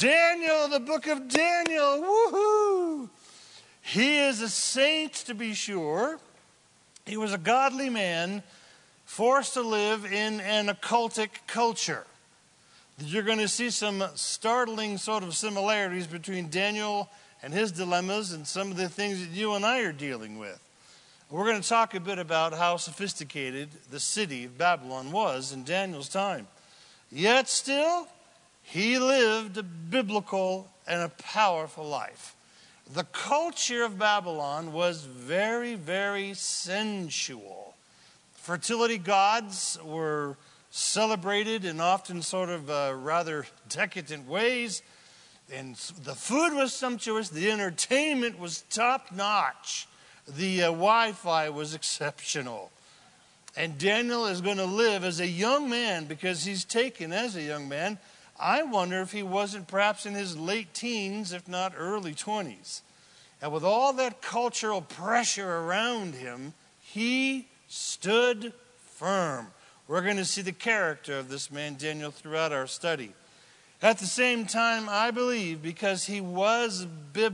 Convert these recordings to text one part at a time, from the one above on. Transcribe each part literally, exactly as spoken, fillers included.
Daniel, the book of Daniel, woohoo! He is a saint, to be sure. He was a godly man forced to live in an occultic culture. You're going to see some startling sort of similarities between Daniel and his dilemmas and some of the things that you and I are dealing with. We're going to talk a bit about how sophisticated the city of Babylon was in Daniel's time. Yet still, he lived a biblical and a powerful life. The culture of Babylon was very, very sensual. Fertility gods were celebrated in often sort of uh, rather decadent ways. And the food was sumptuous. The entertainment was top-notch. The uh, Wi-Fi was exceptional. And Daniel is going to live as a young man because he's taken as a young man. I wonder if he wasn't perhaps in his late teens, if not early twenties. And with all that cultural pressure around him, he stood firm. We're going to see the character of this man, Daniel, throughout our study. At the same time, I believe, because he was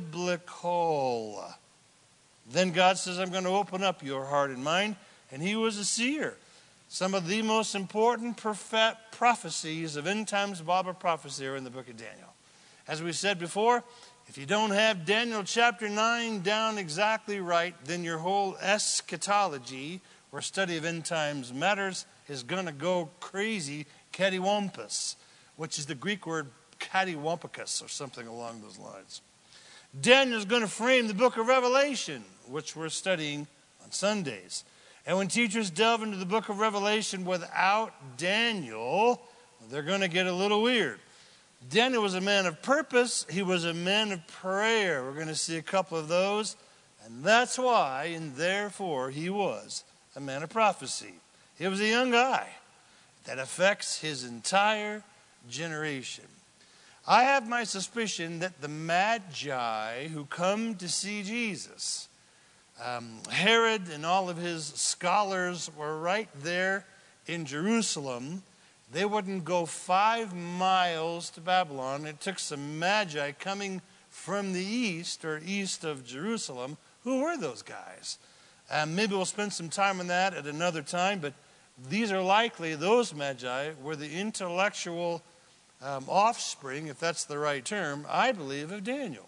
biblical, then God says, I'm going to open up your heart and mind. And he was a seer. Some of the most important prophet prophecies of end times Bible prophecy are in the book of Daniel. As we said before, if you don't have Daniel chapter nine down exactly right, then your whole eschatology or study of end times matters is going to go crazy cattywampus, which is the Greek word cattywampus or something along those lines. Daniel is going to frame the book of Revelation, which we're studying on Sundays. And when teachers delve into the book of Revelation without Daniel, they're going to get a little weird. Daniel was a man of purpose. He was a man of prayer. We're going to see a couple of those. And that's why, and therefore, he was a man of prophecy. He was a young guy that affects his entire generation. I have my suspicion that the Magi who come to see Jesus, Um, Herod and all of his scholars were right there in Jerusalem. They wouldn't go five miles to Babylon. It took some magi coming from the east or east of Jerusalem. Who were those guys? Um, maybe we'll spend some time on that at another time, but these are likely, those magi were the intellectual um, offspring, if that's the right term, I believe, of Daniel.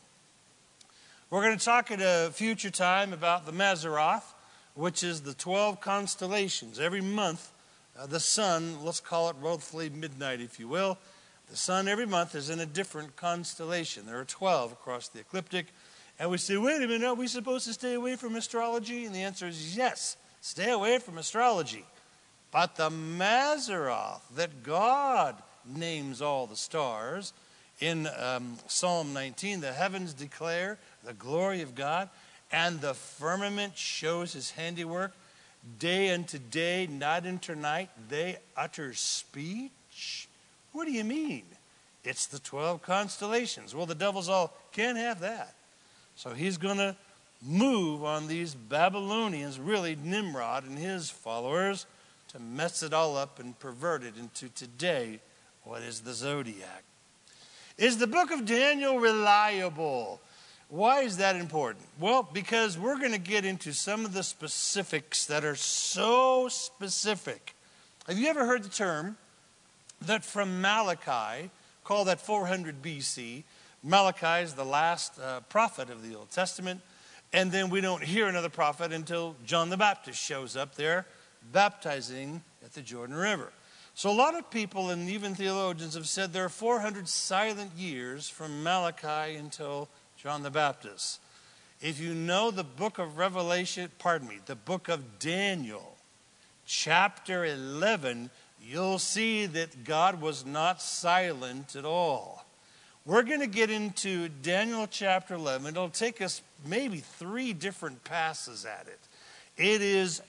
We're going to talk at a future time about the Mazzaroth, which is the twelve constellations. Every month, uh, the sun, let's call it roughly midnight, if you will, the sun every month is in a different constellation. There are twelve across the ecliptic. And we say, wait a minute, are we supposed to stay away from astrology? And the answer is yes, stay away from astrology. But the Mazzaroth, that God names all the stars, in um, Psalm nineteen, the heavens declare the glory of God, and the firmament shows his handiwork. Day unto day, night unto night, they utter speech. What do you mean? It's the twelve constellations. Well, the devil's all, can't have that. So he's going to move on these Babylonians, really Nimrod and his followers, to mess it all up and pervert it into today, what is the zodiac. Is the book of Daniel reliable? Why is that important? Well, because we're going to get into some of the specifics that are so specific. Have you ever heard the term that from Malachi, call that four hundred B C, Malachi is the last uh, prophet of the Old Testament, and then we don't hear another prophet until John the Baptist shows up there baptizing at the Jordan River. So a lot of people and even theologians have said there are four hundred silent years from Malachi until John the Baptist. If you know the book of Revelation, pardon me, the book of Daniel, chapter eleven, you'll see that God was not silent at all. We're going to get into Daniel chapter eleven. It'll take us maybe three different passes at it. It is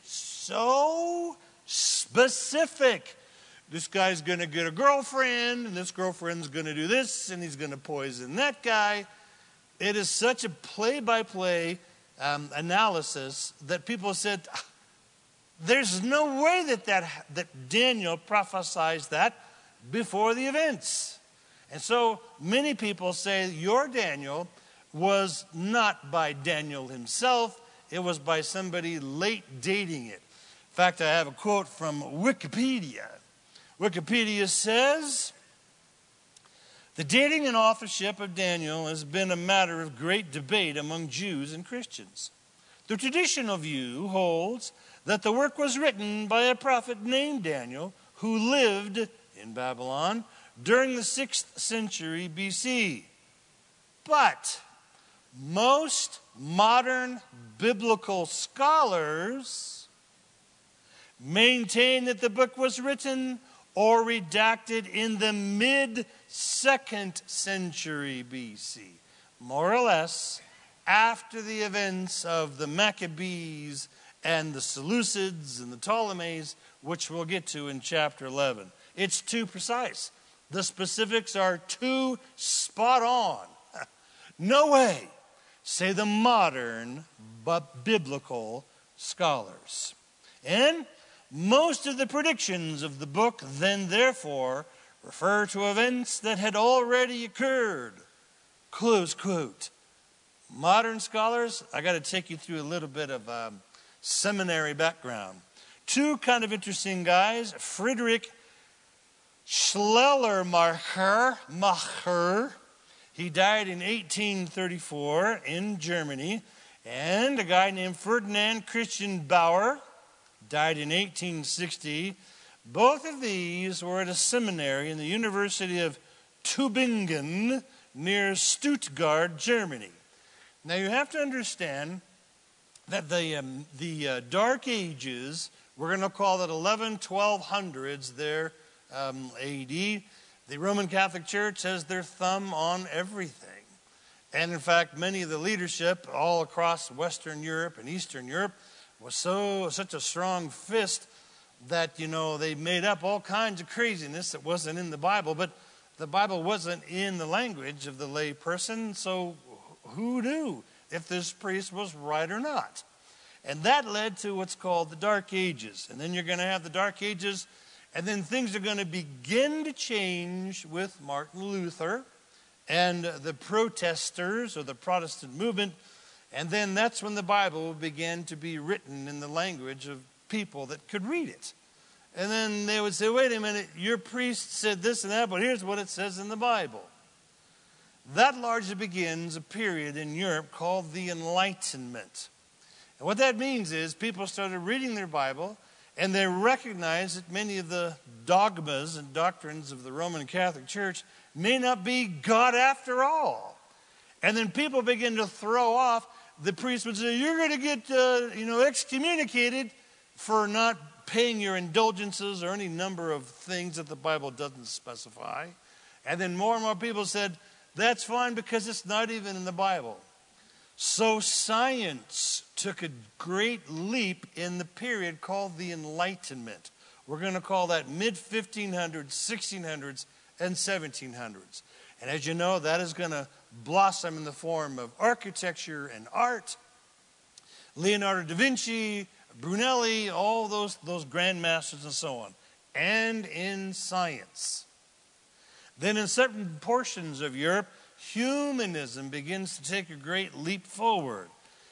so specific. This guy's going to get a girlfriend, and this girlfriend's going to do this, and he's going to poison that guy. It is such a play-by-play um, analysis that people said, there's no way that, that that Daniel prophesied that before the events. And so many people say your Daniel was not by Daniel himself. It was by somebody late dating it. In fact, I have a quote from Wikipedia. Wikipedia says, the dating and authorship of Daniel has been a matter of great debate among Jews and Christians. The traditional view holds that the work was written by a prophet named Daniel who lived in Babylon during the sixth century B C. But most modern biblical scholars maintain that the book was written or redacted in the mid-second century B C, more or less after the events of the Maccabees and the Seleucids and the Ptolemies, which we'll get to in chapter eleven. It's too precise. The specifics are too spot on. No way, say the modern but biblical scholars. And most of the predictions of the book then therefore refer to events that had already occurred. Close quote. Modern scholars, I got to take you through a little bit of um, seminary background. Two kind of interesting guys, Friedrich Schleiermacher, Macher, he died in eighteen thirty-four in Germany, and a guy named Ferdinand Christian Bauer, died in eighteen sixty. Both of these were at a seminary in the University of Tübingen near Stuttgart, Germany. Now you have to understand that the, um, the uh, Dark Ages, we're going to call it eleven, twelve hundreds there, um, A D. The Roman Catholic Church has their thumb on everything. And in fact, many of the leadership all across Western Europe and Eastern Europe was so such a strong fist that, you know, they made up all kinds of craziness that wasn't in the Bible. But the Bible wasn't in the language of the lay person, so who knew if this priest was right or not? And that led to what's called the Dark Ages. And then you're going to have the Dark Ages, and then things are going to begin to change with Martin Luther and the protesters or the Protestant movement. And then that's when the Bible began to be written in the language of people that could read it. And then they would say, wait a minute, your priest said this and that, but here's what it says in the Bible. That largely begins a period in Europe called the Enlightenment. And what that means is people started reading their Bible, and they recognized that many of the dogmas and doctrines of the Roman Catholic Church may not be God after all. And then people begin to throw off. The priest would say, you're going to get uh, you know, excommunicated for not paying your indulgences or any number of things that the Bible doesn't specify. And then more and more people said, that's fine because it's not even in the Bible. So science took a great leap in the period called the Enlightenment. We're going to call that mid fifteen hundreds, sixteen hundreds, and seventeen hundreds. And as you know, that is going to blossom in the form of architecture and art. Leonardo da Vinci, Brunelli, all those, those grandmasters and so on. And in science. Then in certain portions of Europe, humanism begins to take a great leap forward.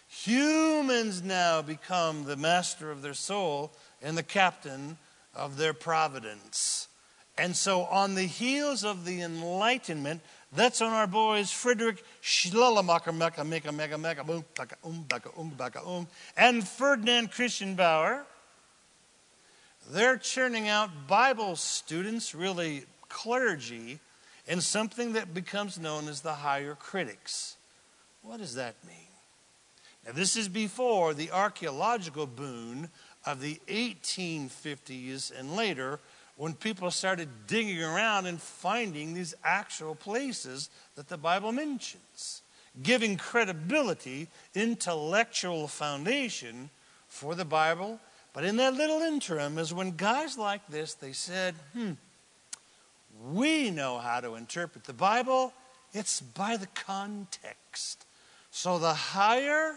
Humans now become the master of their soul and the captain of their providence. And so on the heels of the Enlightenment, that's on our boys Friedrich Schleiermacher, mecca, mecca, mecca, mecca, boom, baka, um, baka, um, baka, um, and Ferdinand Christian Bauer. They're churning out Bible students, really clergy, in something that becomes known as the higher critics. What does that mean? Now, this is before the archaeological boom of the eighteen fifties and later, when people started digging around and finding these actual places that the Bible mentions, giving credibility, intellectual foundation for the Bible. But in that little interim is when guys like this, they said, hmm, we know how to interpret the Bible. It's by the context. So the higher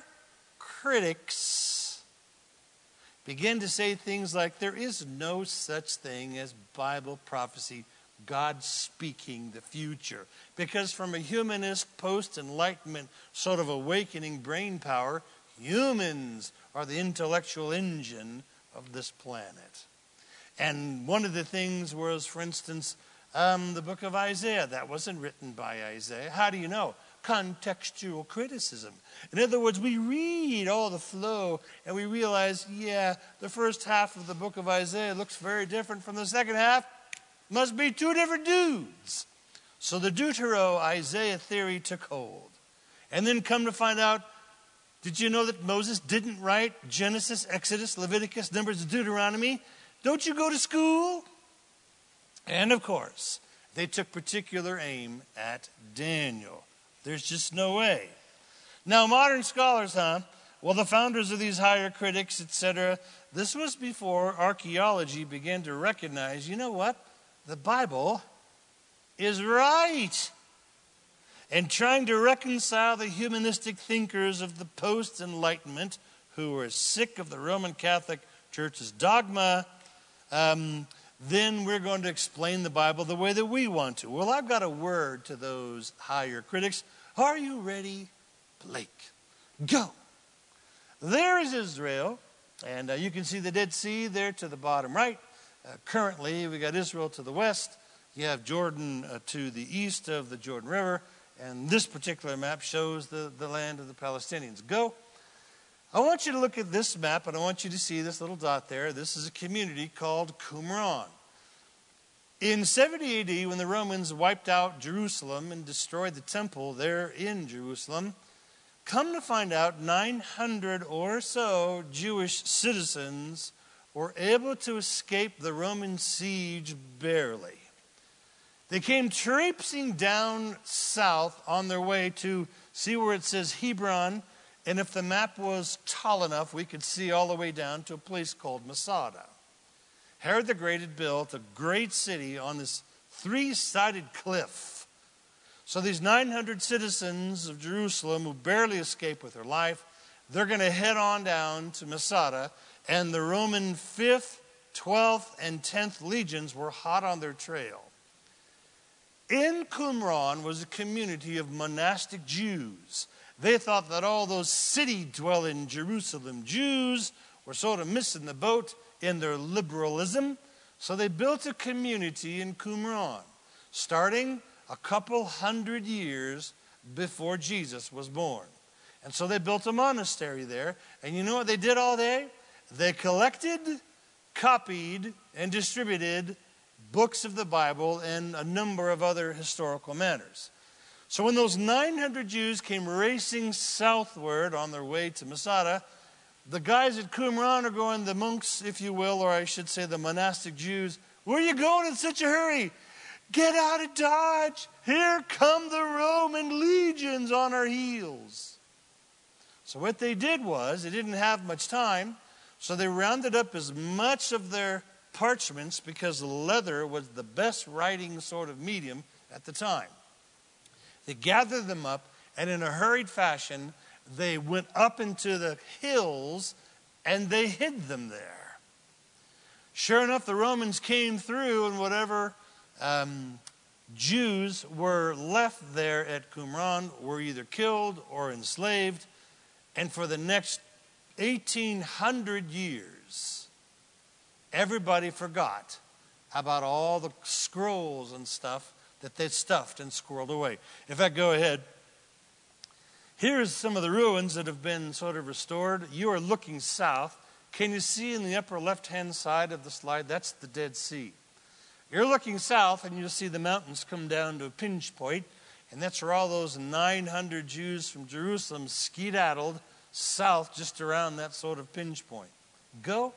critics begin to say things like, there is no such thing as Bible prophecy God speaking the future. Because from a humanist, post-enlightenment sort of awakening brain power, humans are the intellectual engine of this planet. And one of the things was, for instance, um, the book of Isaiah. That wasn't written by Isaiah. How do you know? Contextual criticism. In other words, we read all the flow and we realize, yeah, the first half of the book of Isaiah looks very different from the second half. Must be two different dudes. So the Deutero-Isaiah theory took hold. And then come to find out, did you know that Moses didn't write Genesis, Exodus, Leviticus, Numbers, Deuteronomy? Don't you go to school? And of course, they took particular aim at Daniel. There's just no way. Now, modern scholars, huh? Well, the founders of these higher critics, et cetera, this was before archaeology began to recognize, you know what? The Bible is right. And trying to reconcile the humanistic thinkers of the post-Enlightenment who were sick of the Roman Catholic Church's dogma, um, then we're going to explain the Bible the way that we want to. Well, I've got a word to those higher critics. Are you ready, Blake? Go. There is Israel, and uh, you can see the Dead Sea there to the bottom right. Uh, currently, we got Israel to the west. You have Jordan uh, to the east of the Jordan River, and this particular map shows the, the land of the Palestinians. Go. I want you to look at this map, and I want you to see this little dot there. This is a community called Qumran. In seventy A D, when the Romans wiped out Jerusalem and destroyed the temple there in Jerusalem, come to find out nine hundred or so Jewish citizens were able to escape the Roman siege barely. They came traipsing down south on their way to, see where it says Hebron, and if the map was tall enough, we could see all the way down to a place called Masada. Herod the Great had built a great city on this three-sided cliff. So these nine hundred citizens of Jerusalem who barely escaped with their life, they're going to head on down to Masada, and the Roman fifth, twelfth, and tenth legions were hot on their trail. In Qumran was a community of monastic Jews. They thought that all those city-dwelling Jerusalem Jews were sort of missing the boat in their liberalism. So they built a community in Qumran, starting a couple hundred years before Jesus was born. And so they built a monastery there. And you know what they did all day? They collected, copied, and distributed books of the Bible and a number of other historical matters. So when those nine hundred Jews came racing southward on their way to Masada, the guys at Qumran are going, the monks, if you will, or I should say the monastic Jews, where are you going in such a hurry? Get out of Dodge. Here come the Roman legions on our heels. So what they did was, they didn't have much time, so they rounded up as much of their parchments, because leather was the best writing sort of medium at the time. They gathered them up, and in a hurried fashion, they went up into the hills, and they hid them there. Sure enough, the Romans came through, and whatever um, Jews were left there at Qumran were either killed or enslaved. And for the next eighteen hundred years, everybody forgot about all the scrolls and stuff that they'd stuffed and squirreled away. In fact, go ahead. Here's some of the ruins that have been sort of restored. You are looking south. Can you see in the upper left-hand side of the slide? That's the Dead Sea. You're looking south, and you'll see the mountains come down to a pinch point, and that's where all those nine hundred Jews from Jerusalem skedaddled south just around that sort of pinch point. Go.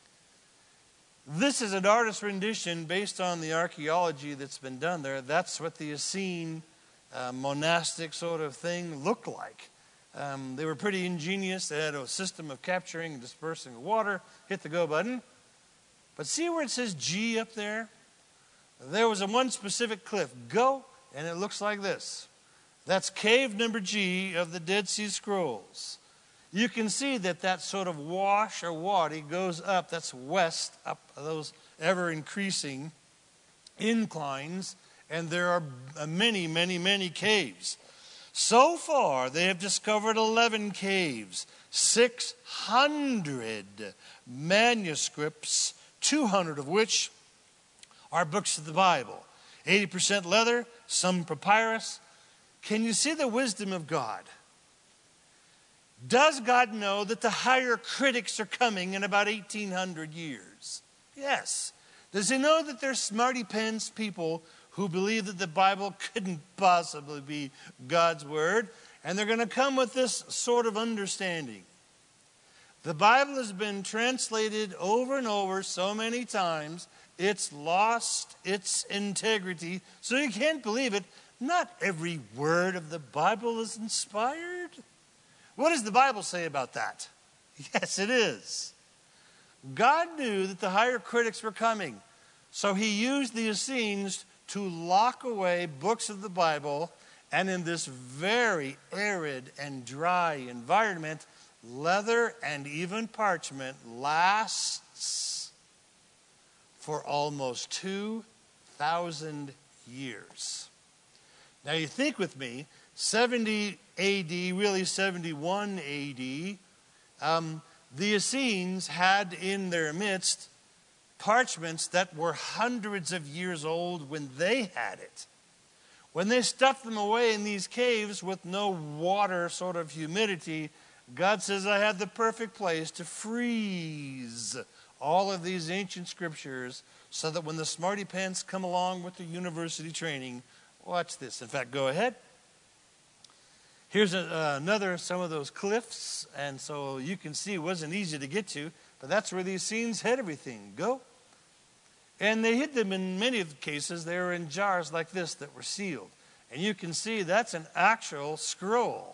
This is an artist's rendition based on the archaeology that's been done there. That's what the Essene uh, monastic sort of thing looked like. Um, they were pretty ingenious. They had a system of capturing and dispersing the water. Hit the go button. But see where it says G up there? There was a one specific cliff. Go, and it looks like this. That's cave number G of the Dead Sea Scrolls. You can see that that sort of wash or wadi goes up. That's west, up those ever increasing inclines, and there are many, many, many caves. So far, they have discovered eleven caves, six hundred manuscripts, two hundred of which are books of the Bible. eighty percent leather, some papyrus. Can you see the wisdom of God? Does God know that the higher critics are coming in about eighteen hundred years? Yes. Does he know that there's smarty pants people who believe that the Bible couldn't possibly be God's word? And they're going to come with this sort of understanding. The Bible has been translated over and over so many times, it's lost its integrity, so you can't believe it. Not every word of the Bible is inspired. What does the Bible say about that? Yes, it is. God knew that the higher critics were coming, so he used the Essenes to lock away books of the Bible, and in this very arid and dry environment, leather and even parchment lasts for almost two thousand years. Now you think with me, seventy A D, really seventy-one A D, um, the Essenes had in their midst parchments that were hundreds of years old when they had it. When they stuffed them away in these caves with no water, sort of humidity, God says, I had the perfect place to freeze all of these ancient scriptures so that when the smarty pants come along with their university training, watch this. In fact, go ahead. Here's a, uh, another, some of those cliffs, and so you can see it wasn't easy to get to, but that's where the Essenes hid everything. Go. And they hid them in many of the cases. They were in jars like this that were sealed. And you can see that's an actual scroll.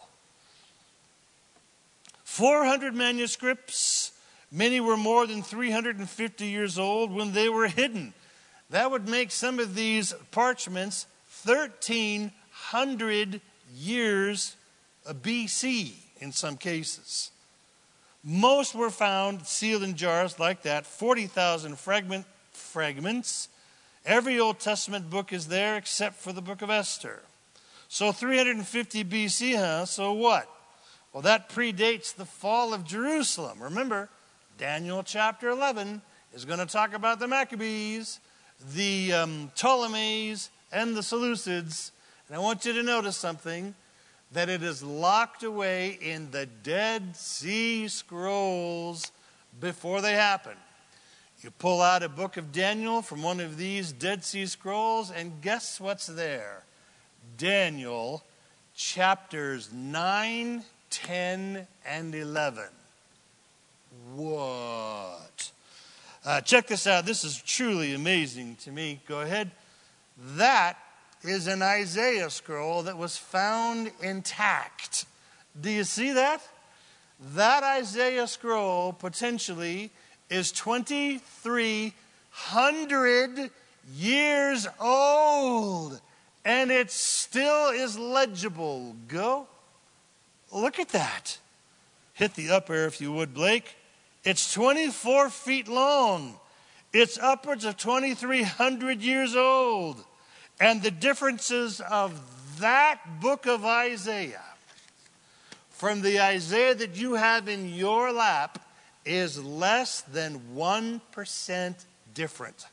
four hundred manuscripts. Many were more than three hundred fifty years old when they were hidden. That would make some of these parchments thirteen hundred years B C in some cases. Most were found sealed in jars like that, forty thousand fragment, fragments. Every Old Testament book is there except for the book of Esther. So three hundred fifty B C, huh? So what? Well, that predates the fall of Jerusalem. Remember, Daniel chapter eleven is going to talk about the Maccabees, the um, Ptolemies, and the Seleucids. And I want you to notice something, that it is locked away in the Dead Sea Scrolls before they happen. You pull out a book of Daniel from one of these Dead Sea Scrolls, and guess what's there? Daniel chapters nine, ten, and eleven. What? Uh, check this out. This is truly amazing to me. Go ahead. That is an Isaiah scroll that was found intact. Do you see that? That Isaiah scroll potentially is twenty-three hundred years old, and it still is legible. Go. Look at that. Hit the up arrow if you would, Blake. It's twenty-four feet long. It's upwards of twenty-three hundred years old. And the differences of that book of Isaiah from the Isaiah that you have in your lap is less than one percent different.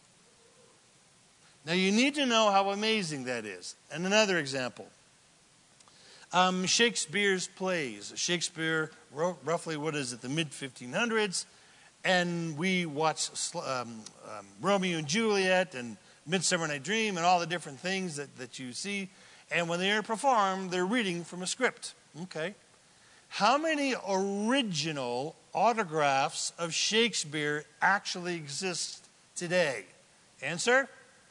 Now you need to know how amazing that is. And another example. Um, Shakespeare's plays. Shakespeare wrote roughly, what is it, the mid fifteen hundreds. And we watch um, um, Romeo and Juliet and Midsummer Night Dream and all the different things that, that you see. And when they are performed, they're reading from a script. Okay. How many original autographs of Shakespeare actually exist today? Answer?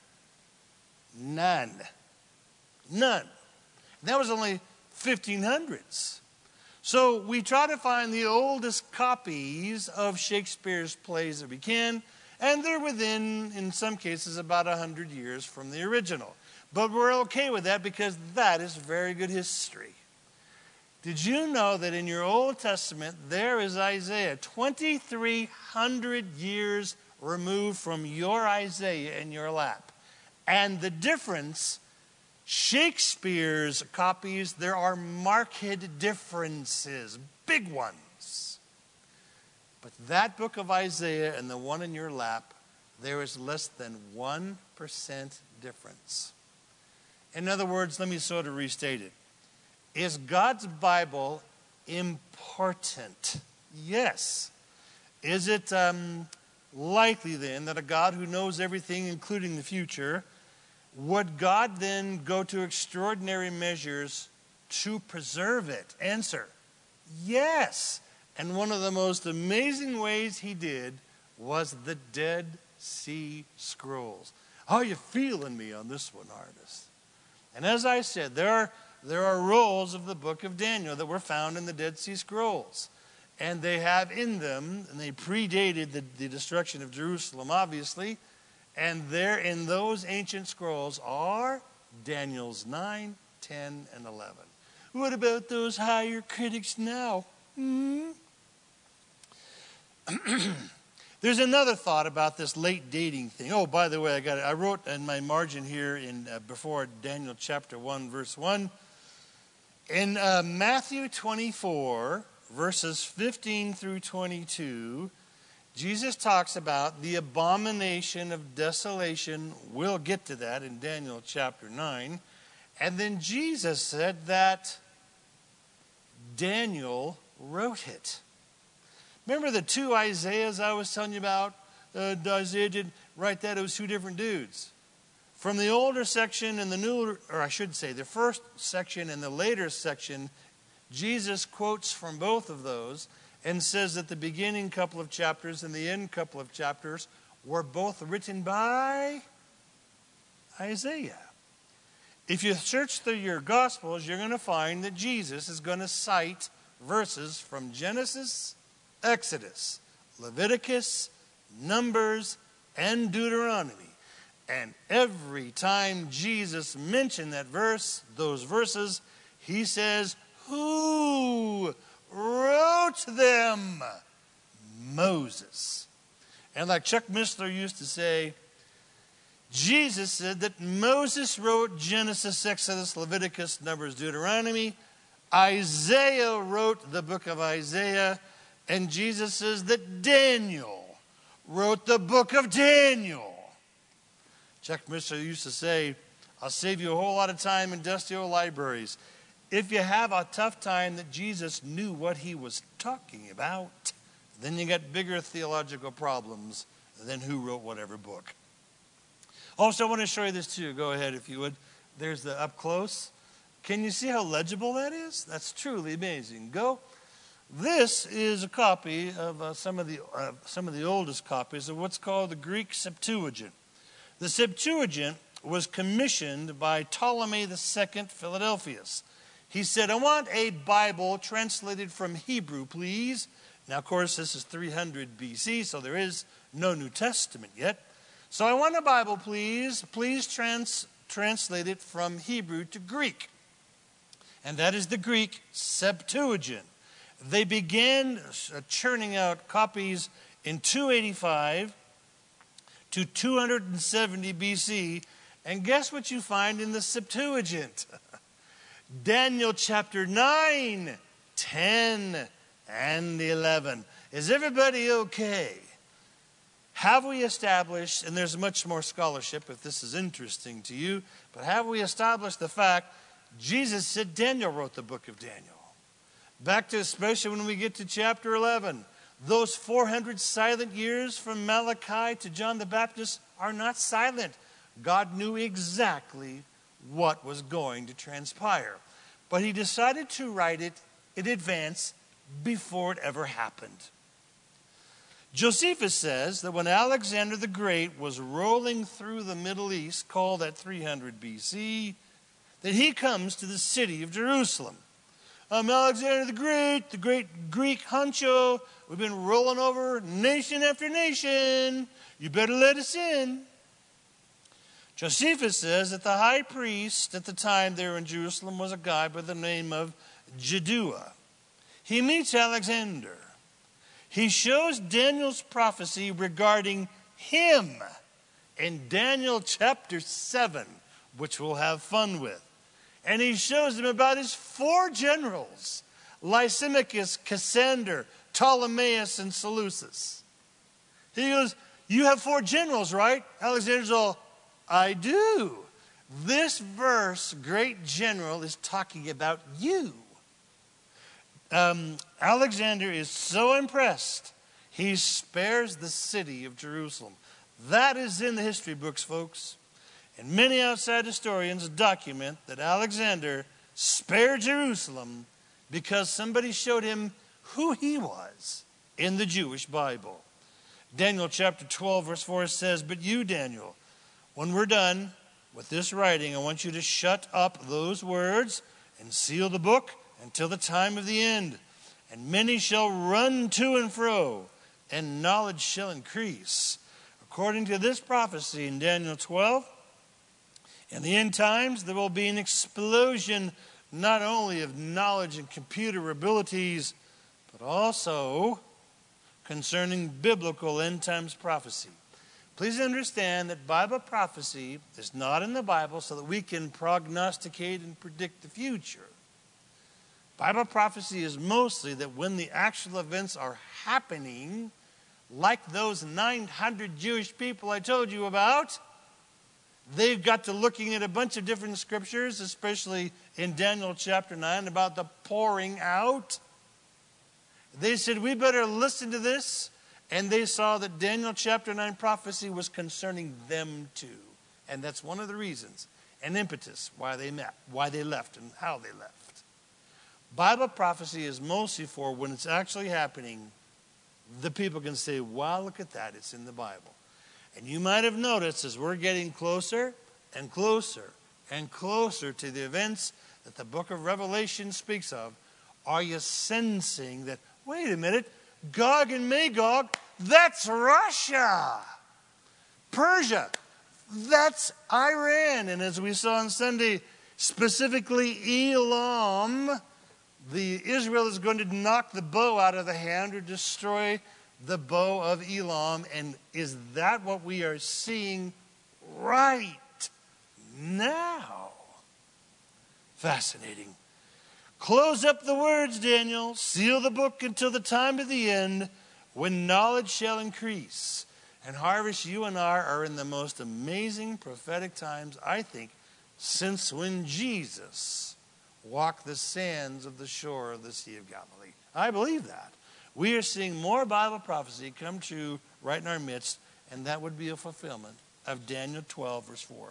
None. None. That was only fifteen hundreds. So we try to find the oldest copies of Shakespeare's plays that we can, and they're within, in some cases, about one hundred years from the original. But we're okay with that because that is very good history. Did you know that in your Old Testament, there is Isaiah, twenty-three hundred years removed from your Isaiah in your lap? And the difference, Shakespeare's copies, there are marked differences, big ones. But that book of Isaiah and the one in your lap, there is less than one percent difference. In other words, let me sort of restate it. Is God's Bible important? Yes. Is it um, likely then that a God who knows everything, including the future, would God then go to extraordinary measures to preserve it? Answer, yes. And one of the most amazing ways he did was the Dead Sea Scrolls. How are you feeling me on this one, artist? And as I said, there are, there are rolls of the book of Daniel that were found in the Dead Sea Scrolls. And they have in them, and they predated the, the destruction of Jerusalem, obviously. And there in those ancient scrolls are Daniel's nine, ten, and eleven. What about those higher critics now? Hmm? There's another thought about this late dating thing. Oh, by the way, I got it. I wrote in my margin here in uh, before Daniel chapter one, verse one. In uh, Matthew twenty-four, verses fifteen through twenty-two, Jesus talks about the abomination of desolation. We'll get to that in Daniel chapter nine. And then Jesus said that Daniel wrote it. Remember the two Isaiahs I was telling you about? Uh, Isaiah did write that. It was two different dudes. From the older section and the newer, or I should say, the first section and the later section, Jesus quotes from both of those and says that the beginning couple of chapters and the end couple of chapters were both written by Isaiah. If you search through your Gospels, you're going to find that Jesus is going to cite verses from Genesis, Exodus, Leviticus, Numbers, and Deuteronomy. And every time Jesus mentioned that verse, those verses, he says, who wrote them? Moses. And like Chuck Missler used to say, Jesus said that Moses wrote Genesis, Exodus, Leviticus, Numbers, Deuteronomy. Isaiah wrote the book of Isaiah. And Jesus says that Daniel wrote the book of Daniel. Chuck Missler used to say, I'll save you a whole lot of time in dusty old libraries if you have a tough time that Jesus knew what he was talking about. Then you got bigger theological problems than who wrote whatever book. Also, I want to show you this too. Go ahead if you would. There's the up close. Can you see how legible that is? That's truly amazing. Go. This is a copy of uh, some of the uh, some of the oldest copies of what's called the Greek Septuagint. The Septuagint was commissioned by Ptolemy the Second Philadelphus. He said, I want a Bible translated from Hebrew, please. Now, of course, this is three hundred B C, so there is no New Testament yet. So I want a Bible, please. Please trans- translate it from Hebrew to Greek. And that is the Greek Septuagint. They began churning out copies in two eighty-five to two hundred seventy B C. And guess what you find in the Septuagint? Daniel chapter nine, ten, and eleven. Is everybody okay? Have we established, and there's much more scholarship if this is interesting to you, but have we established the fact Jesus said Daniel wrote the book of Daniel? Back to especially when we get to chapter eleven. Those four hundred silent years from Malachi to John the Baptist are not silent. God knew exactly what was going to transpire. But he decided to write it in advance before it ever happened. Josephus says that when Alexander the Great was rolling through the Middle East, called at three hundred B C, that he comes to the city of Jerusalem. I'm Alexander the Great, the great Greek honcho. We've been rolling over nation after nation. You better let us in. Josephus says that the high priest at the time there in Jerusalem was a guy by the name of Jaddua. He meets Alexander. He shows Daniel's prophecy regarding him. in Daniel chapter seven, which we'll have fun with. And he shows them about his four generals, Lysimachus, Cassander, Ptolemaeus, and Seleucus. He goes, you have four generals, right? Alexander's all, I do. This verse, great general, is talking about you. Um, Alexander is so impressed, he spares the city of Jerusalem. That is in the history books, folks. And many outside historians document that Alexander spared Jerusalem because somebody showed him who he was in the Jewish Bible. Daniel chapter twelve, verse four says, but you, Daniel, when we're done with this writing, I want you to shut up those words and seal the book until the time of the end. And many shall run to and fro, and knowledge shall increase. According to this prophecy in Daniel twelve, in the end times, there will be an explosion not only of knowledge and computer abilities, but also concerning biblical end times prophecy. Please understand that Bible prophecy is not in the Bible so that we can prognosticate and predict the future. Bible prophecy is mostly that when the actual events are happening, like those nine hundred Jewish people I told you about, they've got to looking at a bunch of different scriptures, especially in Daniel chapter nine, about the pouring out. They said, we better listen to this. And they saw that Daniel chapter nine prophecy was concerning them too. And that's one of the reasons, an impetus, why they met, why they left, and how they left. Bible prophecy is mostly for when it's actually happening, the people can say, wow, look at that, it's in the Bible. And you might have noticed as we're getting closer and closer and closer to the events that the book of Revelation speaks of, are you sensing that, wait a minute, Gog and Magog, that's Russia. Persia, that's Iran. And as we saw on Sunday, specifically Elam, the Israel is going to knock the bow out of the hand or destroy the bow of Elam. And is that what we are seeing right now? Fascinating. Close up the words, Daniel. Seal the book until the time of the end when knowledge shall increase. And Harvest, you and I are in the most amazing prophetic times, I think, since when Jesus walked the sands of the shore of the Sea of Galilee. I believe that. We are seeing more Bible prophecy come true right in our midst, and that would be a fulfillment of Daniel twelve, verse four.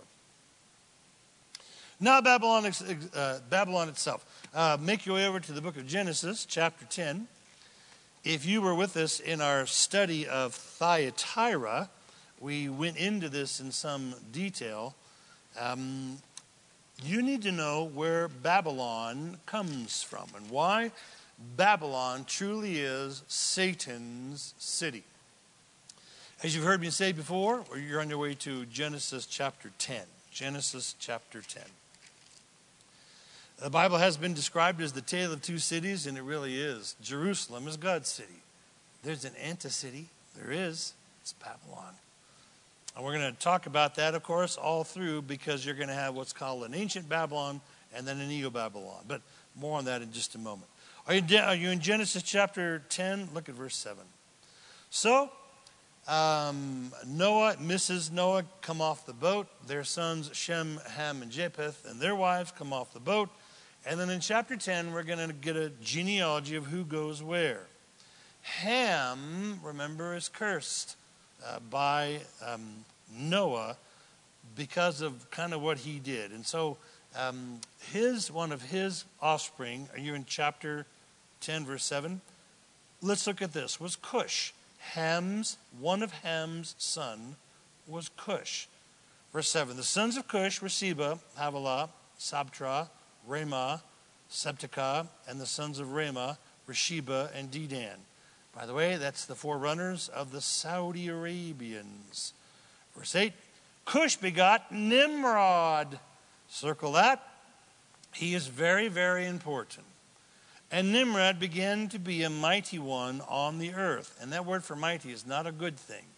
Now Babylon, uh, Babylon itself. Uh, make your way over to the book of Genesis, chapter ten. If you were with us in our study of Thyatira, we went into this in some detail. Um, you need to know where Babylon comes from and why Babylon truly is Satan's city. As you've heard me say before, you're on your way to Genesis chapter ten. Genesis chapter ten. The Bible has been described as the tale of two cities, and it really is. Jerusalem is God's city. There's an anti-city. There is. It's Babylon. And we're going to talk about that, of course, all through, because you're going to have what's called an ancient Babylon and then a neo-Babylon. But more on that in just a moment. Are you, are you in Genesis chapter ten? Look at verse seven. So, um, Noah, Missus Noah come off the boat. Their sons Shem, Ham, and Japheth, and their wives come off the boat. And then in chapter ten, we're going to get a genealogy of who goes where. Ham, remember, is cursed uh, by um, Noah because of kind of what he did. And so um, his one of his offspring, are you in chapter ten, verse seven? Let's look at this, was Cush. Ham's, one of Ham's son was Cush. Verse seven, the sons of Cush were Seba, Havilah, Sabtra, Ramah, Septicah, and the sons of Ramah were Sheba and Dedan. By the way, that's the forerunners of the Saudi Arabians. Verse eight, Cush begot Nimrod. Circle that. He is very, very important. And Nimrod began to be a mighty one on the earth. And that word for mighty is not a good thing.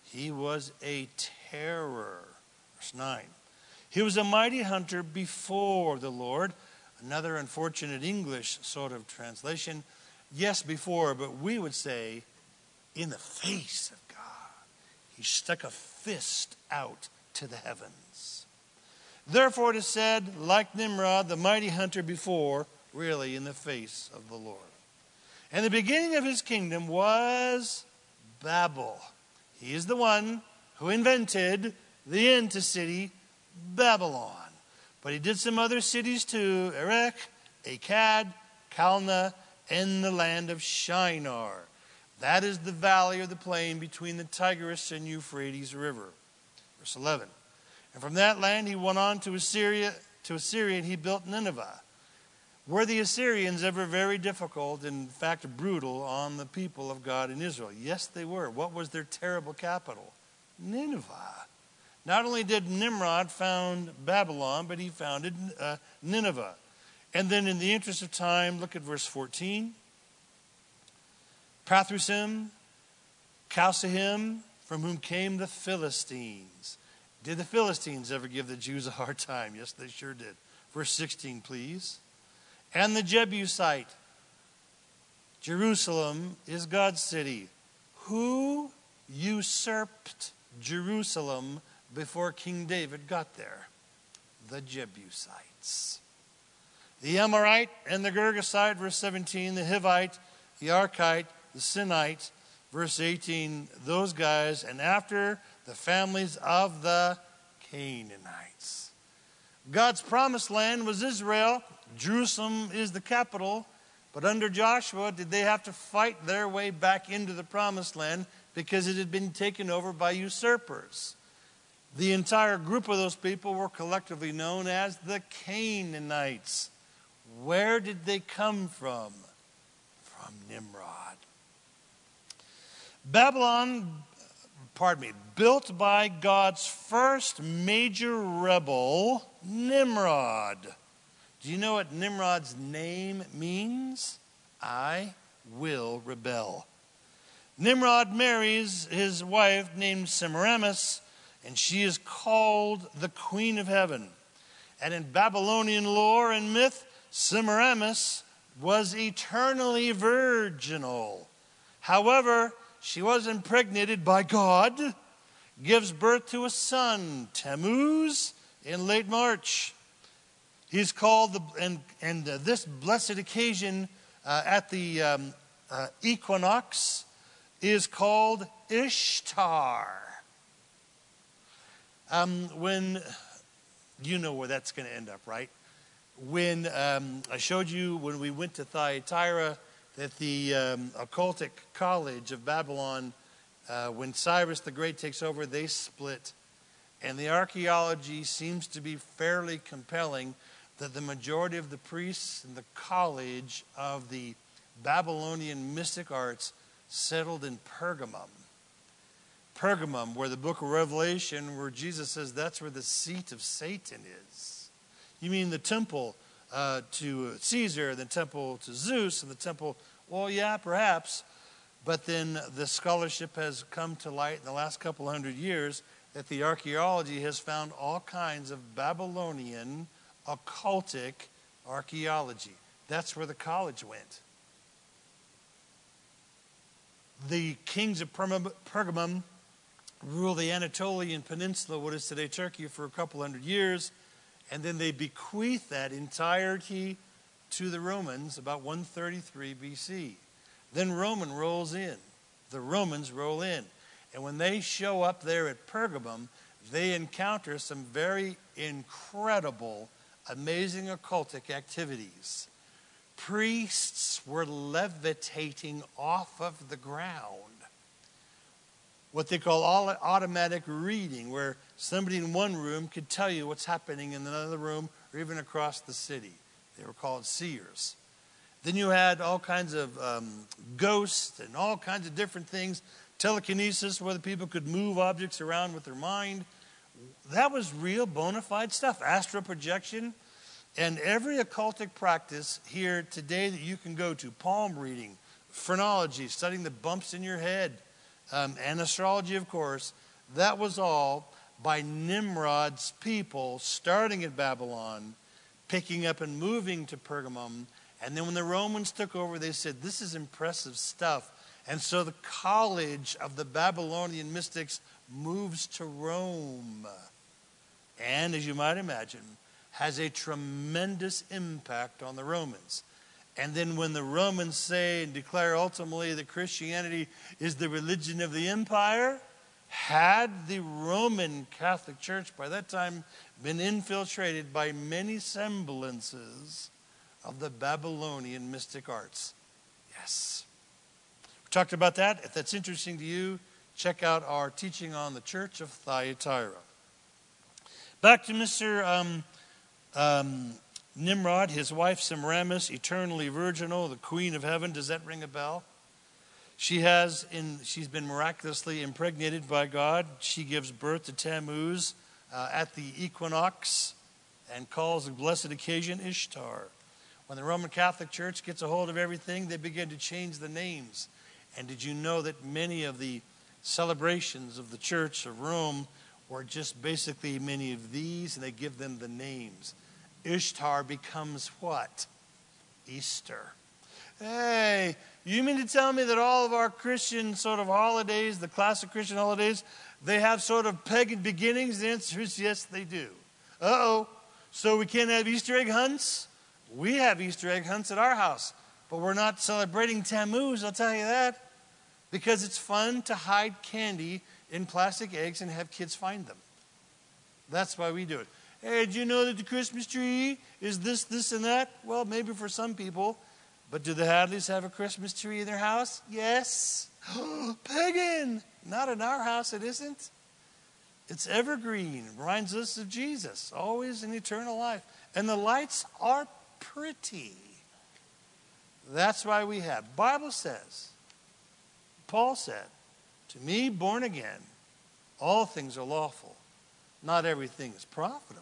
He was a terror. Verse nine. He was a mighty hunter before the Lord. Another unfortunate English sort of translation. Yes, before, but we would say in the face of God. He stuck a fist out to the heavens. Therefore it is said, like Nimrod, the mighty hunter before, really in the face of the Lord. And the beginning of his kingdom was Babel. He is the one who invented the end to city, Babylon. But he did some other cities too, Erech, Akkad, Calneh, and the land of Shinar. That is the valley or the plain between the Tigris and Euphrates River. Verse eleven. And from that land he went on to Assyria, to Assyria, and he built Nineveh. Were the Assyrians ever very difficult, in fact brutal, on the people of God in Israel? Yes, they were. What was their terrible capital? Nineveh. Not only did Nimrod found Babylon, but he founded uh, Nineveh. And then in the interest of time, look at verse fourteen. Pathrusim, Chalcehim, from whom came the Philistines. Did the Philistines ever give the Jews a hard time? Yes, they sure did. Verse sixteen, please. And the Jebusite. Jerusalem is God's city. Who usurped Jerusalem before King David got there? The Jebusites. The Amorite and the Girgasite, verse seventeen. The Hivite, the Archite, the Sinite, verse eighteen. Those guys, and after the families of the Canaanites. God's promised land was Israel. Jerusalem is the capital. But under Joshua, did they have to fight their way back into the promised land because it had been taken over by usurpers? The entire group of those people were collectively known as the Canaanites. Where did they come from? From Nimrod. Babylon, pardon me, built by God's first major rebel, Nimrod. Do you know what Nimrod's name means? I will rebel. Nimrod marries his wife named Semiramis, and she is called the Queen of Heaven. And in Babylonian lore and myth, Semiramis was eternally virginal. However, she was impregnated by God, gives birth to a son, Tammuz, in late March. He's called, the, and, and uh, this blessed occasion uh, at the um, uh, equinox is called Ishtar. Um, when, you know where that's going to end up, right? When um, I showed you when we went to Thyatira that the um, occultic college of Babylon, uh, when Cyrus the Great takes over, they split. And the archaeology seems to be fairly compelling that the majority of the priests in the college of the Babylonian mystic arts settled in Pergamum. Pergamum, where the book of Revelation, where Jesus says that's where the seat of Satan is. You mean the temple uh, to Caesar, the temple to Zeus, and the temple, well, yeah, perhaps. But then the scholarship has come to light in the last couple hundred years that the archaeology has found all kinds of Babylonian occultic archaeology. That's where the college went. The kings of Pergamum ruled the Anatolian Peninsula, what is today Turkey, for a couple hundred years. And then they bequeathed that entirety to the Romans about one thirty-three B C. Then Roman rolls in. The Romans roll in. And when they show up there at Pergamum, they encounter some very incredible, amazing occultic activities. Priests were levitating off of the ground. What they call automatic reading, where somebody in one room could tell you what's happening in another room or even across the city. They were called seers. Then you had all kinds of um, ghosts and all kinds of different things. Telekinesis, where the people could move objects around with their mind. That was real bona fide stuff. Astral projection. And every occultic practice here today that you can go to, palm reading, phrenology, studying the bumps in your head, um, and astrology, of course, That was all by Nimrod's people starting at Babylon, picking up and moving to Pergamum. And then when the Romans took over, they said, this is impressive stuff. And so the college of the Babylonian mystics moves to Rome. And as you might imagine, has a tremendous impact on the Romans. And then when the Romans say and declare ultimately that Christianity is the religion of the empire, had the Roman Catholic Church by that time been infiltrated by many semblances of the Babylonian mystic arts? Yes. We talked about that. If that's interesting to you, check out our teaching on the Church of Thyatira. Back to Mister Um, um, Nimrod, his wife Semiramis, eternally virginal, the queen of heaven. Does that ring a bell? She has in she's been miraculously impregnated by God. She gives birth to Tammuz uh, at the equinox and calls the blessed occasion Ishtar. When the Roman Catholic Church gets a hold of everything, they begin to change the names. And did you know that many of the celebrations of the Church of Rome were just basically many of these, and they give them the names? Ishtar becomes what? Easter. Hey, you mean to tell me that all of our Christian sort of holidays, the classic Christian holidays, they have sort of pagan beginnings? The answer is yes, they do. Uh-oh. So we can't have Easter egg hunts? We have Easter egg hunts at our house, but we're not celebrating Tammuz, I'll tell you that, because it's fun to hide candy in plastic eggs and have kids find them. That's why we do it. Hey, do you know that the Christmas tree is this, this, and that? Well, maybe for some people. But do the Hadleys have a Christmas tree in their house? Yes. Pagan. Not in our house, it isn't. It's evergreen. Reminds us of Jesus. Always in eternal life. And the lights are pretty. That's why we have. Bible says, Paul said, to me, born again, all things are lawful. Not everything is profitable.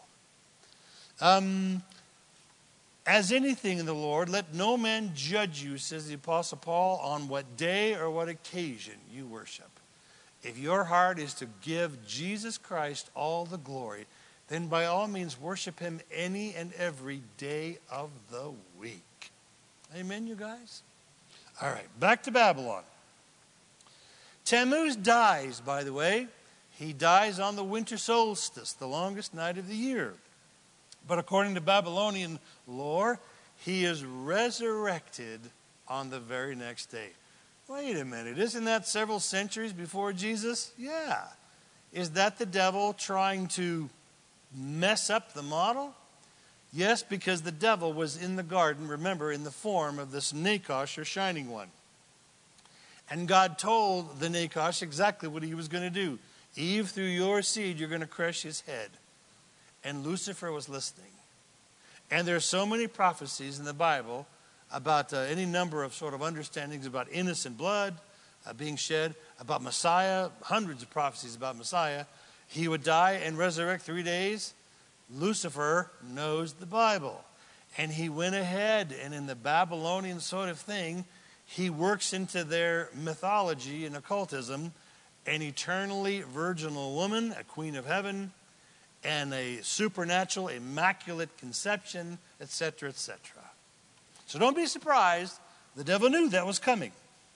Um... As anything in the Lord, let no man judge you, says the Apostle Paul, on what day or what occasion you worship. If your heart is to give Jesus Christ all the glory, then by all means worship him any and every day of the week. Amen, you guys? All right, back to Babylon. Tammuz dies, by the way. He dies on the winter solstice, the longest night of the year. But according to Babylonian lore, he is resurrected on the very next day. Wait a minute, isn't that several centuries before Jesus? Yeah. Is that the devil trying to mess up the model? Yes, because the devil was in the garden, remember, in the form of this Nachash, or Shining One. And God told the Nachash exactly what he was going to do. Eve, through your seed, you're going to crush his head. And Lucifer was listening. And there are so many prophecies in the Bible about uh, any number of sort of understandings about innocent blood uh, being shed, about Messiah, hundreds of prophecies about Messiah. He would die and resurrect three days. Lucifer knows the Bible. And he went ahead, and in the Babylonian sort of thing, he works into their mythology and occultism an eternally virginal woman, a queen of heaven, and a supernatural, immaculate conception, et cetera, et cetera. So don't be surprised. The devil knew that was coming.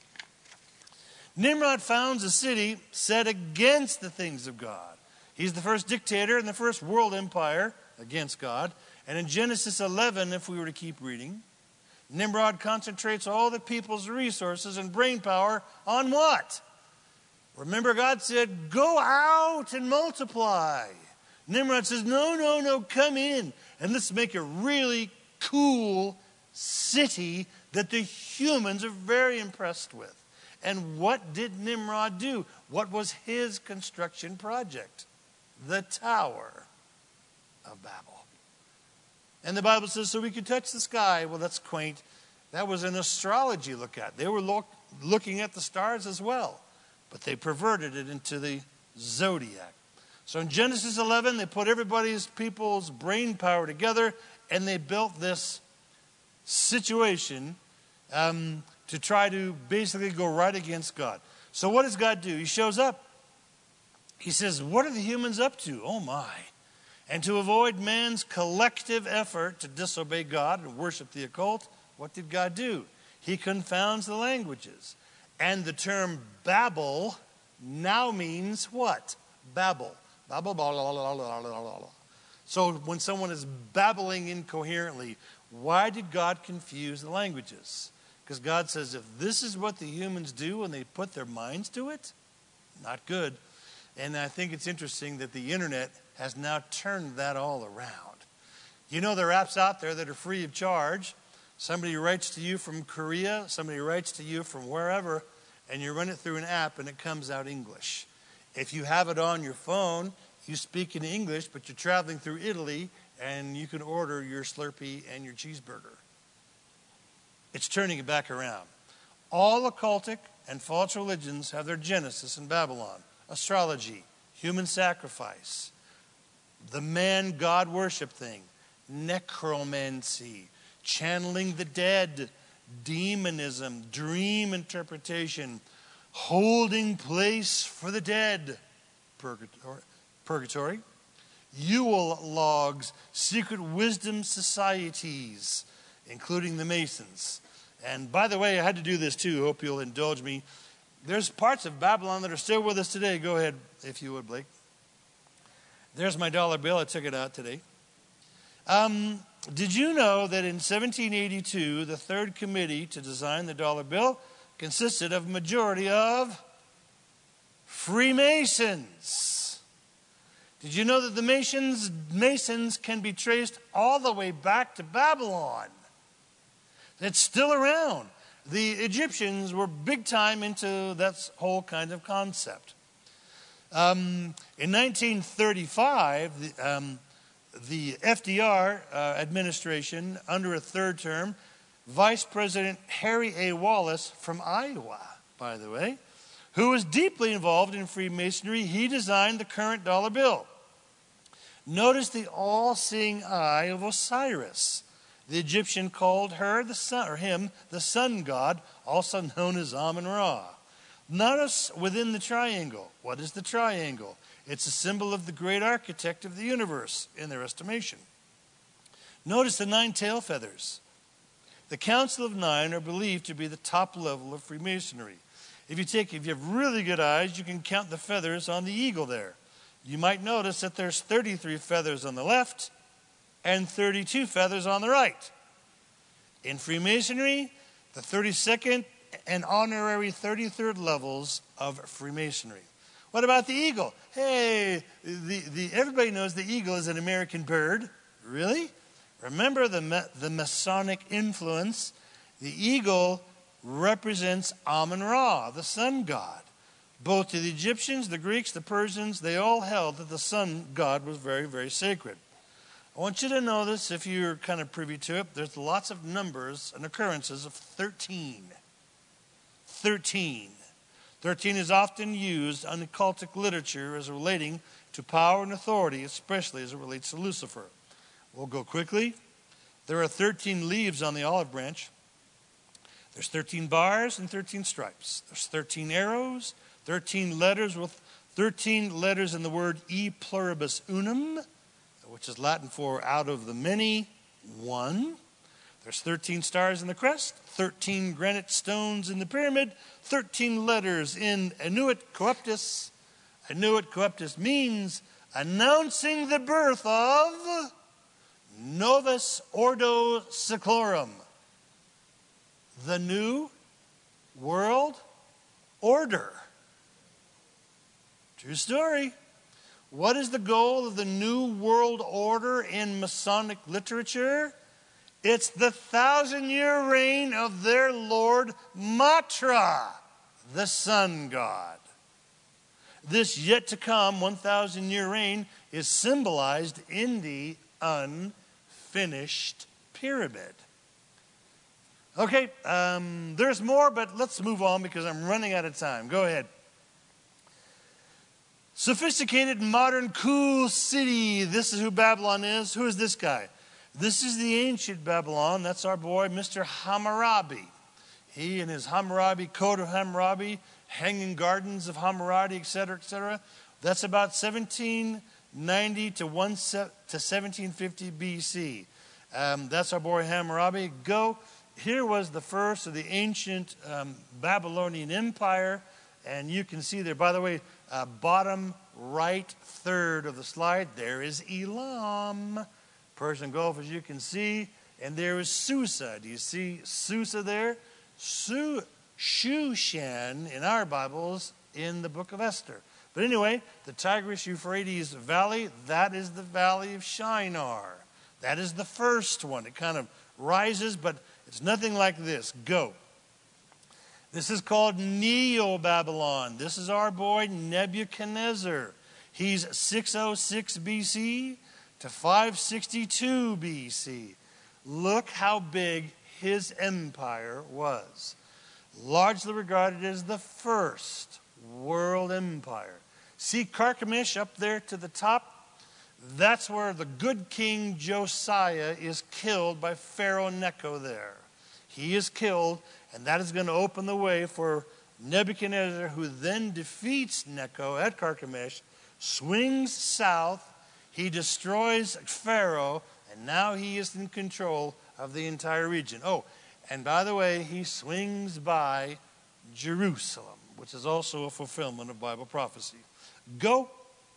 Nimrod founds a city set against the things of God. He's the first dictator in the first world empire against God. And in Genesis eleven, if we were to keep reading, Nimrod concentrates all the people's resources and brain power on what? Remember, God said, go out and multiply. Nimrod says, no, no, no, come in. And let's make a really cool city that the humans are very impressed with. And what did Nimrod do? What was his construction project? The Tower of Babel. And the Bible says, so we could touch the sky. Well, that's quaint. That was an astrology look at. They were look, looking at the stars as well. But they perverted it into the zodiac. So in Genesis eleven, they put everybody's people's brain power together, and they built this situation um, to try to basically go right against God. So what does God do? He shows up. he says, what are the humans up to? Oh my. And to avoid man's collective effort to disobey God and worship the occult, what did God do? He confounds the languages. And the term Babel now means what? Babel. Babel, blah, blah, blah, blah, blah, blah. So when someone is babbling incoherently, why did God confuse the languages? Because God says if this is what the humans do when they put their minds to it, not good. And I think it's interesting that the internet has now turned that all around. You know, there are apps out there that are free of charge. Somebody writes to you from Korea, somebody writes to you from wherever, and you run it through an app and it comes out English. If you have it on your phone, you speak in English, but you're traveling through Italy and you can order your Slurpee and your cheeseburger. It's turning it back around. All occultic and false religions have their genesis in Babylon. Astrology, human sacrifice, the man-God worship thing, necromancy, channeling the dead, demonism, dream interpretation, holding place for the dead, purgatory, purgatory, Yule logs, secret wisdom societies, including the Masons. And by the way, I had to do this too. Hope you'll indulge me. There's parts of Babylon that are still with us today. Go ahead, if you would, Blake. There's my dollar bill. I took it out today. Um, did you know that in seventeen eighty-two, the third committee to design the dollar bill consisted of a majority of Freemasons? Did you know that the Masons, Masons can be traced all the way back to Babylon? It's still around. The Egyptians were big time into that whole kind of concept. Um, in nineteen thirty-five, the, um, the F D R uh, administration, under a third term, Vice President Harry A. Wallace from Iowa, by the way, who was deeply involved in Freemasonry, he designed the current dollar bill. Notice the all-seeing eye of Osiris. The Egyptian called her the sun, or him, the sun god, also known as Amun-Ra. Notice within the triangle. What is the triangle? It's a symbol of the great architect of the universe in their estimation. Notice the nine tail feathers. The Council of Nine are believed to be the top level of Freemasonry. If you take, if you have really good eyes, you can count the feathers on the eagle there. You might notice that there's thirty-three feathers on the left and thirty-two feathers on the right. In Freemasonry, the thirty-second and honorary thirty-third levels of Freemasonry. What about the eagle? Hey, the, the, everybody knows the eagle is an American bird. Really? Remember the, the Masonic influence. The eagle represents Amun-Ra, the sun god. Both to the Egyptians, the Greeks, the Persians, they all held that the sun god was very, very sacred. I want you to know this, if you're kind of privy to it, there's lots of numbers and occurrences of thirteen. thirteen. thirteen is often used in occultic literature as relating to power and authority, especially as it relates to Lucifer. We'll go quickly. There are thirteen leaves on the olive branch. There's thirteen bars and thirteen stripes. There's thirteen arrows, thirteen letters with thirteen letters in the word e pluribus unum, which is Latin for out of the many, one. There's thirteen stars in the crest, thirteen granite stones in the pyramid, thirteen letters in Annuit Coeptus. Annuit Coeptus means announcing the birth of Novus Ordo Seclorum, the new world order. True story. What is the goal of the New World Order in Masonic literature? It's the thousand-year reign of their Lord Matra, the sun god. This yet-to-come one thousand-year reign is symbolized in the unfinished pyramid. Okay, um, there's more, but let's move on because I'm running out of time. Go ahead. Sophisticated, modern, cool city. This is who Babylon is. Who is this guy? This is the ancient Babylon. That's our boy, Mister Hammurabi. He and his Hammurabi, coat of Hammurabi, hanging gardens of Hammurabi, et cetera, et cetera. That's about seventeen ninety to, one, to seventeen fifty B C. Um, that's our boy Hammurabi. Go. Here was the first of the ancient um, Babylonian Empire. And you can see there, by the way, uh, bottom right third of the slide, there is Elam, Persian Gulf, as you can see. And there is Susa. Do you see Susa there? Su- Shushan in our Bibles in the book of Esther. But anyway, the Tigris-Euphrates Valley, that is the valley of Shinar. That is the first one. It kind of rises, but it's nothing like this. Go. This is called Neo-Babylon. This is our boy Nebuchadnezzar. He's six oh six B C to five sixty-two B C. Look how big his empire was. Largely regarded as the first world empire. See Carchemish up there to the top? That's where the good king Josiah is killed by Pharaoh Necho there. He is killed, and that is going to open the way for Nebuchadnezzar, who then defeats Necho at Carchemish, swings south, he destroys Pharaoh, and now he is in control of the entire region. Oh, and by the way, he swings by Jerusalem, which is also a fulfillment of Bible prophecy. Go.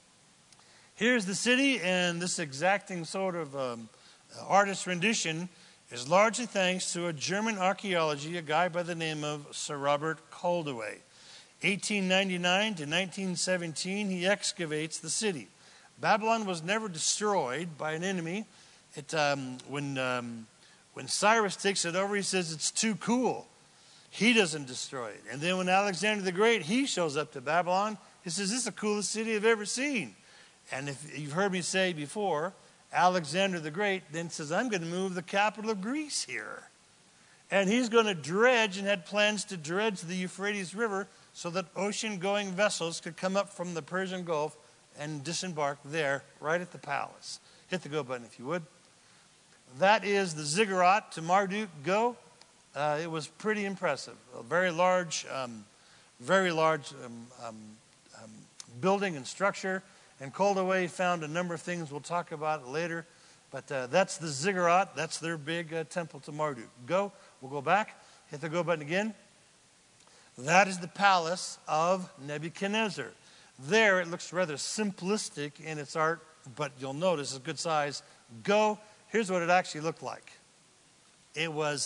Here's the city, and this exacting sort of um, artist rendition is largely thanks to a German archaeology, a guy by the name of Sir Robert Koldewey. eighteen ninety-nine to nineteen seventeen, he excavates the city. Babylon was never destroyed by an enemy. It, um, when, um, when Cyrus takes it over, he says it's too cool. He doesn't destroy it. And then when Alexander the Great, he shows up to Babylon, he says, this is the coolest city I've ever seen. And if you've heard me say before, Alexander the Great then says, I'm going to move the capital of Greece here. And he's going to dredge and had plans to dredge the Euphrates River so that ocean-going vessels could come up from the Persian Gulf and disembark there right at the palace. Hit the go button if you would. That is the ziggurat to Marduk. Go. Uh, it was pretty impressive. A very large, um, very large um, um, um, building and structure. And Koldewey found a number of things we'll talk about later. But uh, that's the ziggurat. That's their big uh, temple to Marduk. Go. We'll go back. Hit the go button again. That is the palace of Nebuchadnezzar. There it looks rather simplistic in its art, but you'll notice it's good size. Go. Here's what it actually looked like. It was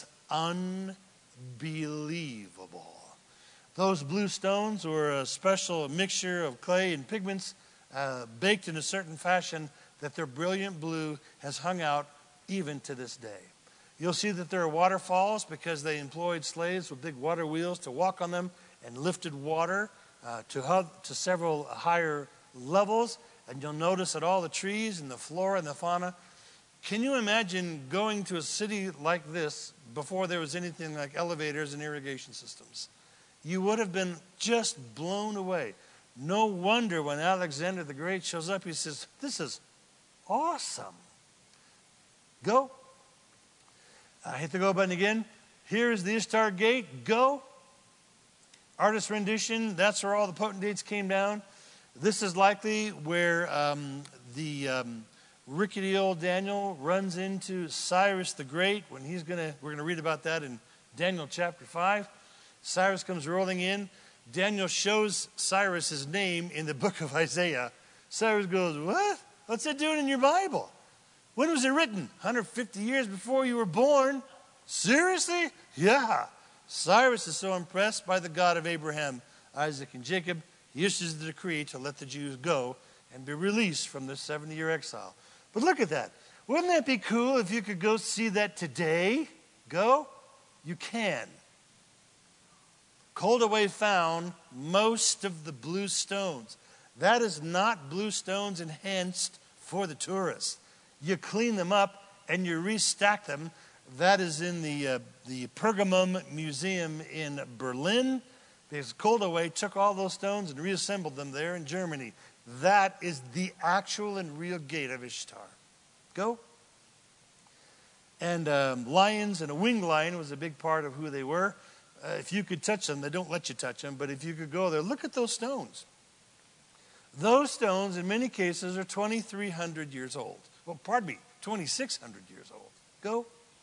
unbelievable. Those blue stones were a special mixture of clay and pigments uh, baked in a certain fashion that their brilliant blue has hung out even to this day. You'll see that there are waterfalls because they employed slaves with big water wheels to walk on them and lifted water uh, to, hub, to several higher levels. And you'll notice that all the trees and the flora and the fauna. Can you imagine going to a city like this before there was anything like elevators and irrigation systems? You would have been just blown away. No wonder when Alexander the Great shows up, he says, this is awesome. Go. Uh, hit the go button again. Here's the Ishtar Gate. Go. Artist rendition. That's where all the potentates came down. This is likely where um, the um, rickety old Daniel runs into Cyrus the Great when he's going to, we're going to read about that in Daniel chapter five. Cyrus comes rolling in. Daniel shows Cyrus his name in the book of Isaiah. Cyrus goes, what? What's it doing in your Bible? When was it written? one hundred fifty years before you were born? Seriously? Yeah. Cyrus is so impressed by the God of Abraham, Isaac, and Jacob, he issues the decree to let the Jews go and be released from their seventy-year exile. But look at that. Wouldn't that be cool if you could go see that today? Go? You can. Koldewey found most of the blue stones. That is not blue stones enhanced for the tourists. You clean them up and you restack them. That is in the uh, the Pergamum Museum in Berlin, because Koldewey took all those stones and reassembled them there in Germany. That is the actual and real gate of Ishtar. Go. And um, lions and a winged lion was a big part of who they were. Uh, if you could touch them, they don't let you touch them, but if you could go there, look at those stones. Those stones, in many cases, are twenty-three hundred years old. Well, pardon me, twenty-six hundred years old. Go.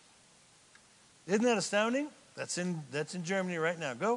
Isn't that astounding? That's in, that's in Germany right now. Go.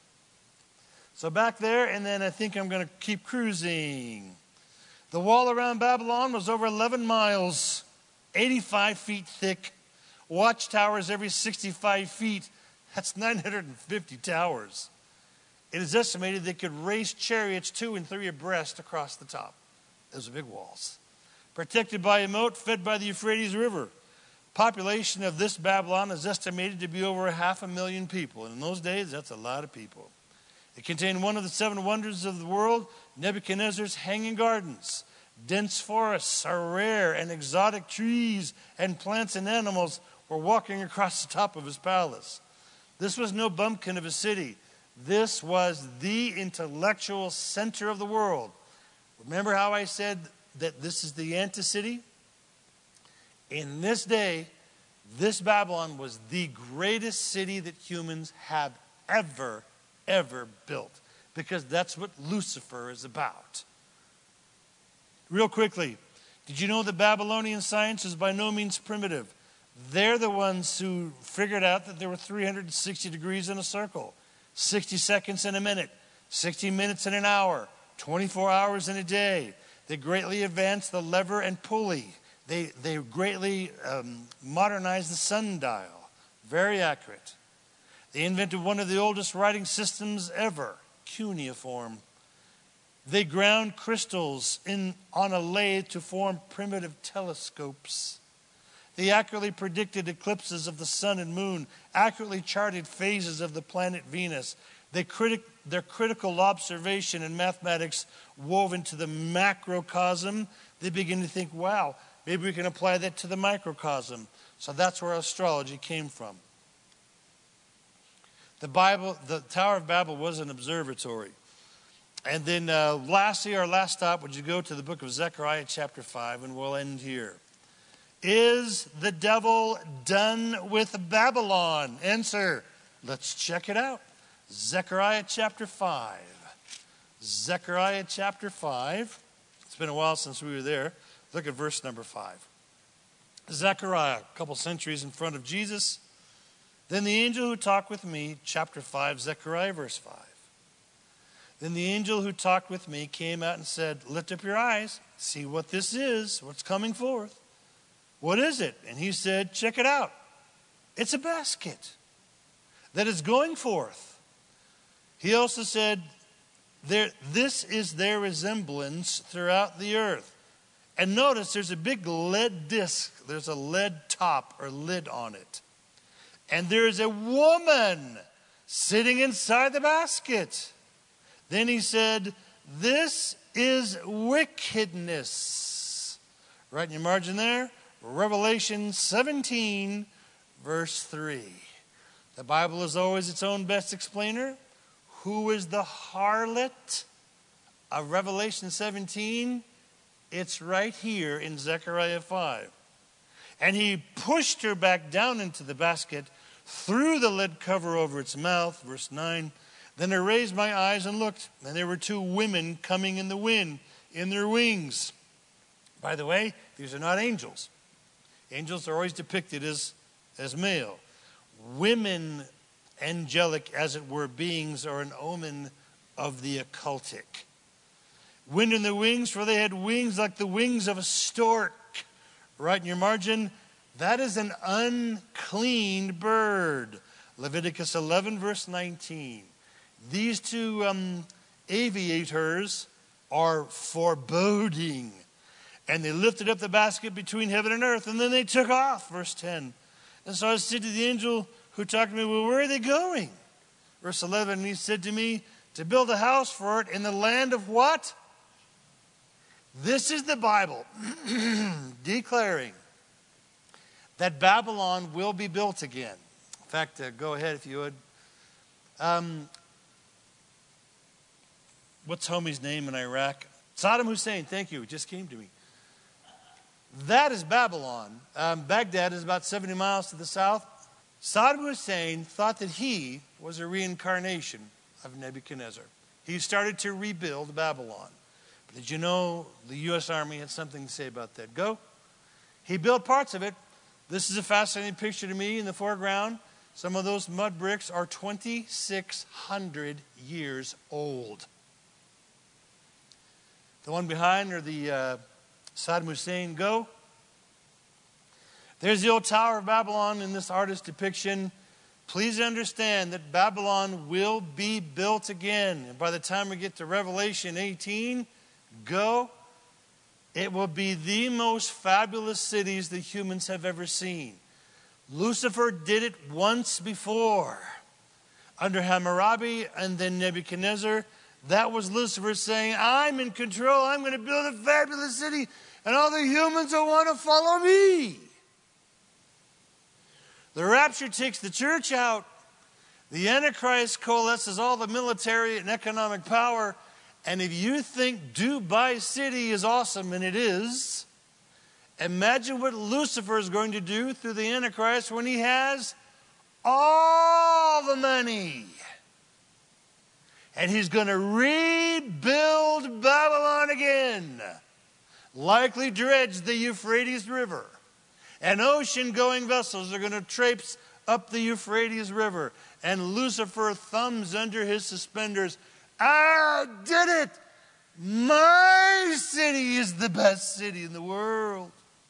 So back there, and then I think I'm going to keep cruising. The wall around Babylon was over eleven miles, eighty-five feet thick. Watchtowers every sixty-five feet. That's nine hundred fifty towers. It is estimated they could race chariots two and three abreast across the top. Those are big walls. Protected by a moat fed by the Euphrates River. Population of this Babylon is estimated to be over a half a million people. And in those days, that's a lot of people. It contained one of the seven wonders of the world, Nebuchadnezzar's hanging gardens. Dense forests are rare, and exotic trees and plants and animals were walking across the top of his palace. This was no bumpkin of a city. This was the intellectual center of the world. Remember how I said that this is the Anti-City? In this day, this Babylon was the greatest city that humans have ever, ever built. Because that's what Lucifer is about. Real quickly, did you know that Babylonian science is by no means primitive? They're the ones who figured out that there were three hundred sixty degrees in a circle, sixty seconds in a minute, sixty minutes in an hour, twenty-four hours in a day. They greatly advanced the lever and pulley. They, they greatly um, modernized the sundial. Very accurate. They invented one of the oldest writing systems ever, cuneiform. They ground crystals in, on a lathe to form primitive telescopes. They accurately predicted eclipses of the sun and moon, accurately charted phases of the planet Venus. They critic, their critical observation and mathematics wove into the macrocosm. They begin to think, wow, maybe we can apply that to the microcosm. So that's where astrology came from. The Bible, the Tower of Babel was an observatory. And then uh, lastly, our last stop, would you go to the book of Zechariah chapter five, and we'll end here. Is the devil done with Babylon? Answer. Let's check it out. Zechariah chapter five. Zechariah chapter five. It's been a while since we were there. Look at verse number five. Zechariah, a couple centuries in front of Jesus. Then the angel who talked with me, chapter five, Zechariah verse five. Then the angel who talked with me came out and said, lift up your eyes, see what this is, what's coming forth. What is it? And he said, check it out. It's a basket that is going forth. He also said, there, this is their resemblance throughout the earth. And notice there's a big lead disc. There's a lead top or lid on it. And there's a woman sitting inside the basket. Then he said, this is wickedness. Right in your margin there, Revelation seventeen, verse three. The Bible is always its own best explainer. Who is the harlot of Revelation seventeen? It's right here in Zechariah five. And he pushed her back down into the basket, threw the lid cover over its mouth, verse nine. Then I raised my eyes and looked, and there were two women coming in the wind in their wings. By the way, these are not angels. Angels are always depicted as, as male. Women, angelic, as it were, beings are an omen of the occultic. Wind in their wings, for they had wings like the wings of a stork. Right in your margin, that is an unclean bird. Leviticus eleven, verse nineteen. These two um, aviators are foreboding. And they lifted up the basket between heaven and earth, and then they took off, verse ten. And so I said to the angel who talked to me, well, where are they going? Verse eleven, and he said to me, to build a house for it in the land of what? This is the Bible declaring that Babylon will be built again. In fact, uh, go ahead if you would. Um, what's homie's name in Iraq? Saddam Hussein, thank you. It just came to me. That is Babylon. Um, Baghdad is about seventy miles to the south. Saddam Hussein thought that he was a reincarnation of Nebuchadnezzar. He started to rebuild Babylon. But Did you know the U S Army had something to say about that? Go. He built parts of it. This is a fascinating picture to me in the foreground. Some of those mud bricks are twenty-six hundred years old. The one behind are the uh, Saddam Hussein. Go. There's the old Tower of Babylon in this artist's depiction. Please understand that Babylon will be built again. And by the time we get to Revelation eighteen, go. It will be the most fabulous cities that humans have ever seen. Lucifer did it once before. Under Hammurabi and then Nebuchadnezzar. That was Lucifer saying, I'm in control. I'm going to build a fabulous city. And all the humans will want to follow me. The rapture takes the church out. The Antichrist coalesces all the military and economic power. And if you think Dubai City is awesome, and it is, imagine what Lucifer is going to do through the Antichrist when he has all the money. And he's going to rebuild Babylon again. Likely dredge the Euphrates River. And ocean-going vessels are going to traipse up the Euphrates River. And Lucifer thumbs under his suspenders. I did it! My city is the best city in the world.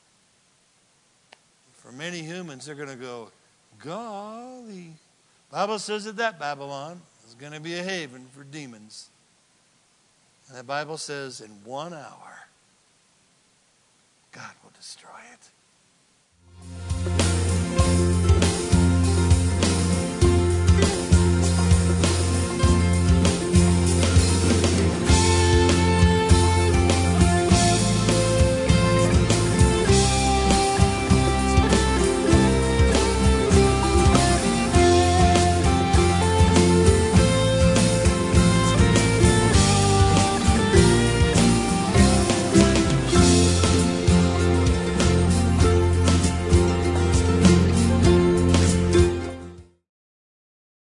For many humans, they're going to go, golly. The Bible says that that Babylon is going to be a haven for demons. And the Bible says in one hour, God will destroy it.